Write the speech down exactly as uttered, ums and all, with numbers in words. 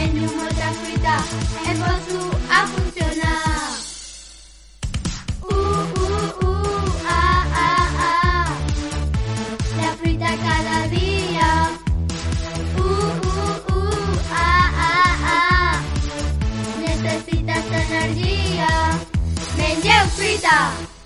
menjo molta fruita, em poso a funcionar. Uh, uh, uh, ah, ah, ah, la fruita cada dia. Uh, uh, uh, ah, ah, ah, necessites energia. Mengeu fruita!